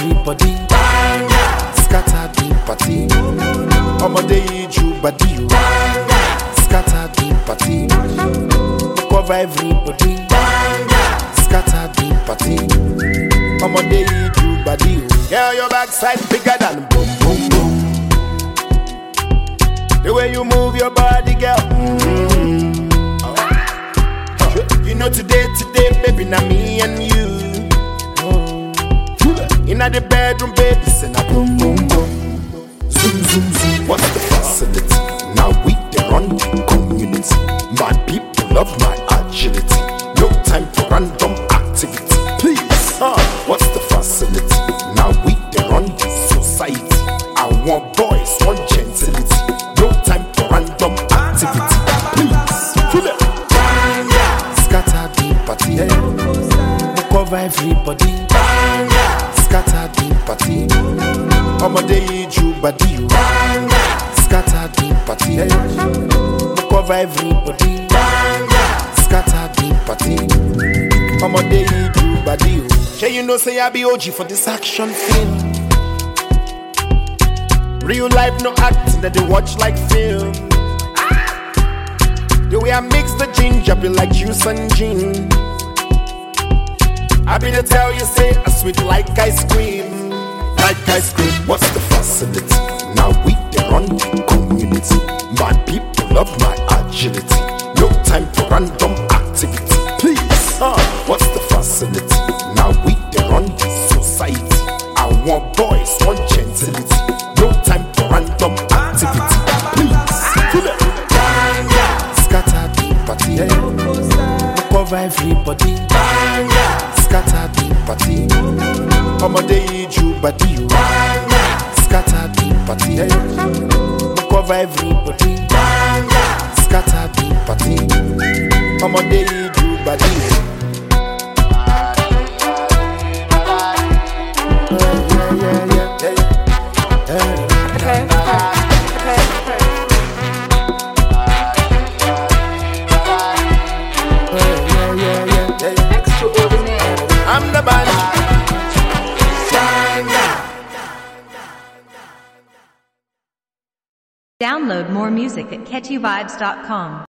everybody. Scatter the party. I'ma day you body. Scatter the party. Cover everybody. Scatter the party. I'ma day you body. Yeah, your backside bigger than boom boom boom. The way you move your body, girl. You know today, baby, now me and you. Inna the bedroom, baby, sing a boom, boom, boom. Zoom, zoom, zoom. What's the facility? Now we the run the community. My people love my agility. No time for random activity. Please, what's the facility? Now we the run the society. I want boys, want gentility. No time for random activity. Please, feel it. Scatter the party, cover everybody. Scatter the party, I'ma day you body. Scatter the party, cover everybody. Scatter the party, I'ma day you body. Say you know say I be OG for this action film. Real life no acting that they watch like film. The way I mix the ginger be like juice and gin. I been to tell you, say, I sweet like ice cream. Like ice cream, what's the facility? Now we the run the community. My people love my agility. No time for random activity. Please, what's the facility? Now we the run the society. I want boys, want gentility. No time for random activity. Please, feel it. Scatter the party, cover everybody. Scatter the party, I'ma day you body. Scatter the party, cover everybody. Scatter the party, I'ma day you body. I'm the band. Download more music at catchyvibes.com.